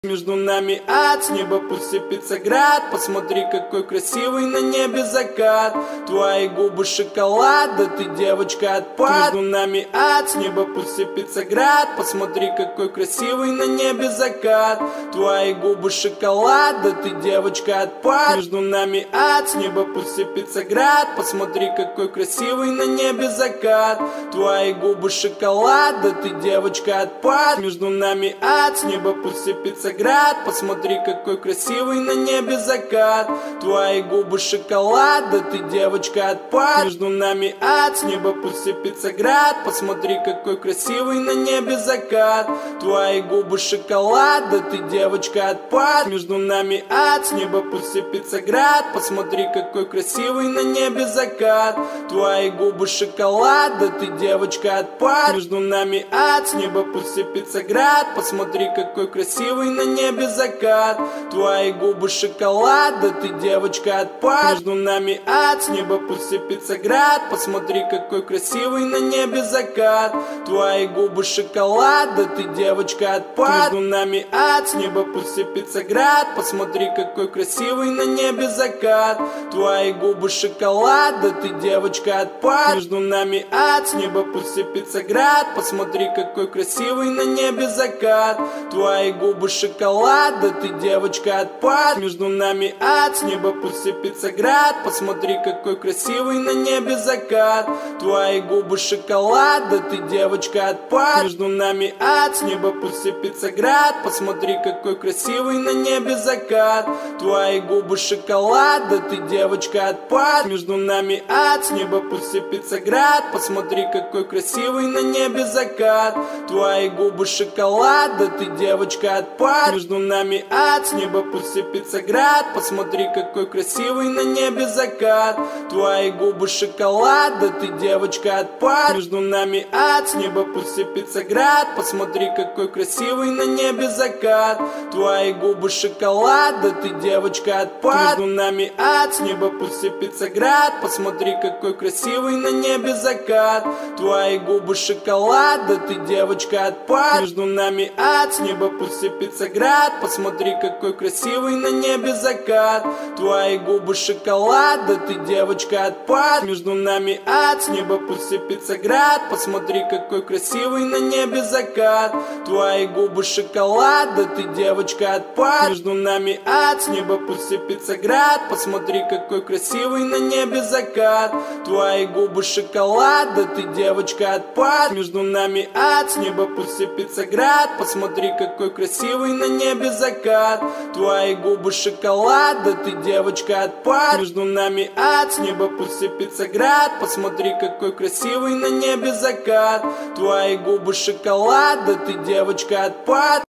Между нами ад, с неба пусть сыпется град. Посмотри, какой красивый на небе закат. Твои губы шоколад, да ты девочка отпад. Между нами ад, с неба пусть сыпется град. Посмотри, какой красивый на небе закат. Твои губы шоколад, да ты девочка отпад. Между нами ад, с неба пусть сыпется град. Посмотри, какой красивый на небе закат. Твои губы шоколад, да ты девочка отпад. Между нами ад, с неба пусть сыпется град. Посмотри, какой красивый на небе закат. Твои губы шоколад, да ты девочка отпад. Между нами ад, с неба пусть сыпется град. Посмотри, какой красивый на небе закат. Твои губы шоколад, да ты девочка отпад. Между нами ад, с неба пусть сыпется град. Посмотри, какой красивый на небе закат. Твои губы шоколад, да ты девочка отпад. Между нами ад, с неба пусть сыпется град. Посмотри, какой красивый на небе закат. Твои губы шоколад, да ты девочка отпад. Между нами ад, с неба пусть сыпется град. Посмотри, какой красивый на небе закат. Твои губы шоколад, да ты девочка отпад. Между нами ад, с неба пусть сыпется град. Посмотри, какой красивый на небе закат. Твои губы шоколад, да ты девочка отпад. Между нами ад, с неба пусть сыпется град. Посмотри, какой красивый на небе закат. Твои губы шоколад, да ты девочка отпад. Между нами ад, с неба пусть сыпется град. Посмотри, какой красивый на небе закат. Твои губы шоколад, да ты девочка отпад. Между нами ад, с неба пусть сыпется град. Посмотри, какой красивый на небе закат. Твои губы шоколад, да ты девочка отпад. Между нами ад, с неба пусть сыпется град. Посмотри, какой красивый на небе закат. Твои губы шоколад, да ты девочка отпад. Между нами ад, с неба пусть сыпется град. Посмотри, какой красивый на небе закат. Твои губы шоколад, да ты девочка отпад. Между нами ад, с неба пусть сыпется град. Посмотри, какой красивый на небе закат. Твои губы шоколад, да ты девочка отпад. Между нами ад, с неба пусть сыпется град. Посмотри, какой красивый на небе закат. Твои губы шоколад, да ты девочка отпад. Между нами ад, с неба пусть сыпется град. Посмотри, какой красивый на небе закат. Твои губы шоколад, да ты девочка отпад. Между нами ад, с неба пусть сыпется град. Посмотри, какой красивый на небе закат. Твои губы шоколад, да ты девочка отпад. Между нами ад, с неба пусть сыпется град. Посмотри, какой красивый на небе закат. Твои губы шоколад, да ты девочка отпад. Между нами ад, с неба пусть сыпется град. Посмотри, какой красивый на небе закат. Твои губы шоколад, да ты девочка отпад. Между нами ад, с неба пусть сыпется град. Посмотри, какой красивый на небе закат. Твои губы шоколад, да ты девочка отпад.